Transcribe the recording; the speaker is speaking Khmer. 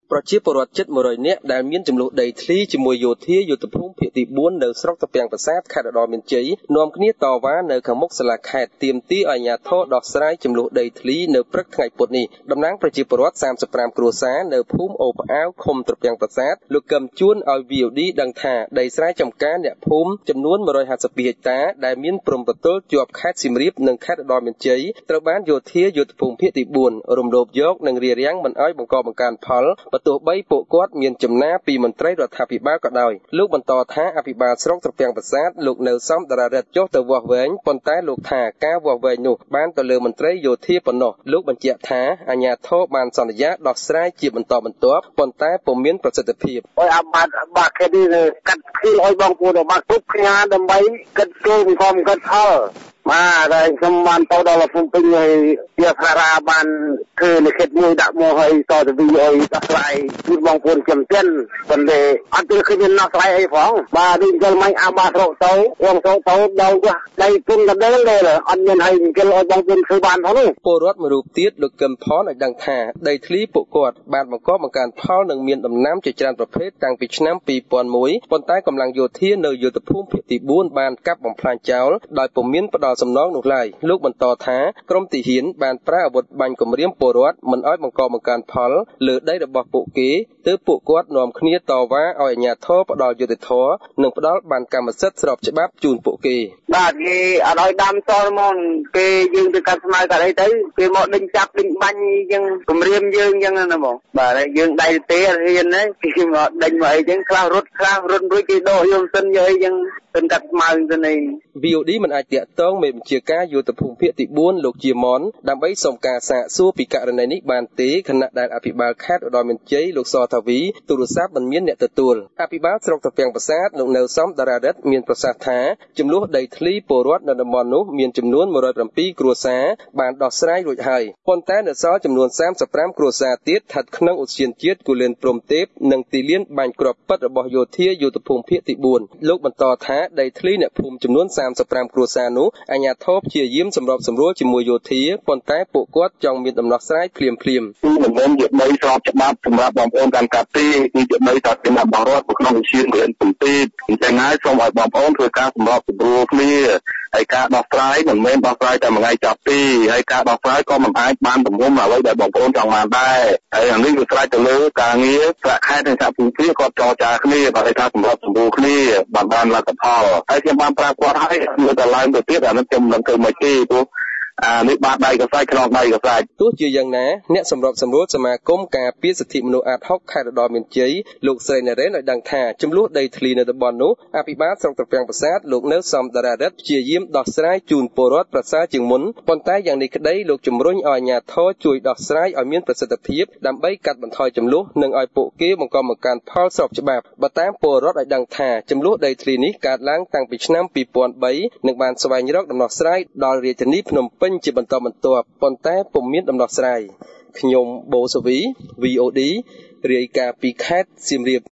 ប្រជាពលរដ្ឋជិត100នាក់ដែលមានចំនួនដីធ្លីជាមួយយោធាយុទ្ធភូមិភាគទី4នៅស្រុកត្រពាំងប្រាសាទខេត្តឧត្តរមានជ័យនាំគ្នាតវ៉ានៅខាងមុខសាលាខេត្តទាមទារឲ្យអាជ្ញាធរដោះស្រាយចំនួនដីធ្លីនៅព្រឹកថ្ងៃពុធនេះតំណាងប្រជាពលរដ្ឋ35គ្រួសារនៅភូមិអូផ្អាវឃុំត្រពាំងប្រាសាទលោកកឹមជួនឲ្យ VOD ដឹងថាដីស្រែចម្ការអ្នកភូមិចំនួន152ហិកតាដែលមានព្រំប្រទល់ជាប់ខេត្តសៀមរាបនិងខេត្តឧត្តរមានជ័យត្រូវបានយោធាយុទ្ធភូមិភាគទី4រំលោភយកនិងរារាំងមិនឲ្យបង្កបង្កើនផលបើទោះបីពួកគាត់មានចំណាពីមន្ត្រីរដ្ឋាភិបាលក៏ដោយលោកបន្តថាអភិបាលស្រុកត្រពាំងប្រាសាទលោកនៅសំដារារិទ្ធចុះទៅវាស់វែងប៉ុន្តែលោកថាការវាស់វែងនោះបានទៅលើមន្ត្រីយោធាប៉ុណ្ណោះលោកបញ្ជាក់ថាអាជ្ញាធរបានសន្យាដោះស្រាយជាបន្តបន្ទាប់ប៉ុន្តែពុំមានប្រសិទ្ធភាពឲ្យអាបាខេឌីកាត់ខៀលឲ្យបងប្អូនរបស់គ្រប់គ្នាដើម្បីគិតគូរផងគិតផលបាទហើយខ្ញុំបានទៅដល់ភូមិពេញហើយជាសារាបានធ្វើលិខិតមួយដាក់មកឲ្យតទៅវិញឲ្យដោះស្រាយជូនបងប្អូនខ្ញុំទៀតប៉ុន្តែអត់ឃើញមានដោះស្រាយអីផងបាទនេះចូលមកអាបារកទៅវងទៅដល់ដៃពុំដដែលអត់មានឲ្យគេឲ្យបងប្អូនធ្វើបានផងនោះពលរដ្ឋមួយរូបទៀតលោកកឹមផនឲ្យដឹងថាដីធ្លីពួកគាត់បានបង្កបង្កើនផលនិងមានដំណាំជាច្រើនប្រភេទតាំងពីឆ្នាំ2001ប៉ុន្តែកម្លាំងយោធានៅយុទ្ធភូមិភាគទី4បានកាប់បំផ្លាញចោលដោយពុំមានផ្ដល់សំណងនោះឡើយលោកបន្តថាក្រមទាហានបានប្រើអាវុធបាញ់គំរាមពលរដ្ឋមិនឲ្យបង្កបង្កើនផលលើដីរបស់ពួកគេទើបពួកគាត់នាំគ្នាតវ៉ាឲ្យអាជ្ញាធរផ្ដល់យុត្តិធម៌និងផ្ដល់បានកម្មសិទ្ធិស្របច្បាប់ជូនពួកគេបាទគេអត់ឲ្យដាំតមកគេយើងទៅកាត់ស្មៅកាត់អីទៅគេមកដេញចាប់ដេញបាញ់ចឹងគំរាមយើងចឹងណាបងបាទយើងដៃទេរៀនហ្នឹងគេមកដេញមកអីចឹងខ្លះរត់រួចគេដោះយើងសិនយកអីចឹងសិនកាត់ស្មៅទៅនេះ VOD មិនអាចតាក់ទងមេបញ្ជាការយុទ្ធភូមិភាគទី4លោកជាមនដើម្បីសុំការសាកសួរពីករណីនេះបានទេខណៈដែលអភិបាលខេត្តឧត្តរមានជ័យលោកសថាវីទូរស័ព្ទមិនមានអ្នកទទួលអភិបាលស្រុកត្រពាំងប្រាសាទលោកនៅសំដារារិទ្ធមានប្រសាសន៍ថាចំនួនដីធ្លីពលរដ្ឋនៅតំបន់នោះមានចំនួន107គ្រួសារបានដោះស្រាយរួចហើយប៉ុន្តែនៅសល់ចំនួន35គ្រួសារទៀតស្ថិតក្នុងឧទ្យានជាតិគូលែនព្រំទេពនិងទីលានបាញ់គ្រាប់ពិតរបស់យោធាយុទ្ធភូមិភាគទី4លោកបន្តថាដីធ្លីអ្នកភូមិចំនួន35គ្រួសារនោះអាជ្ញាធរព្យាយាមសម្របសម្រួលជាមួយយោធាប៉ុន្តែពួកគាត់ចង់មានដំណោះស្រាយភ្លាមគឺមិនមែនជាដីស្របច្បាប់សម្រាប់បងប្អូនកាន់កាប់ទេគឺជាដីសាធារណៈរបស់រដ្ឋក្នុងវិជាគិនពុំទេអញ្ចឹងហើយសូមឲ្យបងប្អូនធ្វើការសម្របសម្រួលគ្នាហើយការដោះស្រាយមិនមែនដោះស្រាយតែមួយថ្ងៃចប់ទេហើយការដោះស្រាយក៏មិនអាចបានទំនុំអ្វីដែលបងប្អូនចង់បានដែរហើយអានេះវាស្រេចទៅលើការងារស្រាក់ខេត្តនិងសហគមន៍គ្នាគាត់ចរចាគ្នាបើថាសម្របសម្រួលគ្នាបានលទ្ធផលហើយខ្ញុំបានប្រាប់គាត់ហើយនៅតែឡើងទៅទៀតអានេះខ្ញុំមិនធ្វើមិនទេព្រោះនេះបាតដៃកសាច់ខ្នងដៃកសាច់ទោះជាយ៉ាងណាអ្នកសម្របសម្រួលសមាគមការពារសិទ្ធិមនុស្សអាត60ខេត្តឧត្តរមានជ័យលោកស្រីណែរ៉េនឲ្យដឹងថាចំនួនដីធ្លីនៅតំបន់នោះអភិបាលស្រុកត្រពាំងប្រាសាទលោកនៅសំដារារិទ្ធព្យាយាមដោះស្រាយជូនពលរដ្ឋប្រសើរជាងមុនប៉ុន្តែយ៉ាងនេះក្តីលោកជំរុញឲ្យអាជ្ញាធរជួយដោះស្រាយឲ្យមានប្រសិទ្ធភាពដើម្បីកាត់បន្ថយចំនួននិងឲ្យពួកគេបង្កបង្កើនផលស្របច្បាប់បើតាមពលរដ្ឋឲ្យដឹងថាចំនួនដីធ្លីនេះកើតឡើងតាំងពីឆ្នាំ2003និងបានស្វែងរកដំណោះស្រាយដល់រាជធានីភ្នំពេញជាបន្តបន្ទាប់ប៉ុន្តែពុំមានដំណោះស្រាយខ្ញុំបូសវី VOD រាយការណ៍ពីខេត្តសៀមរាប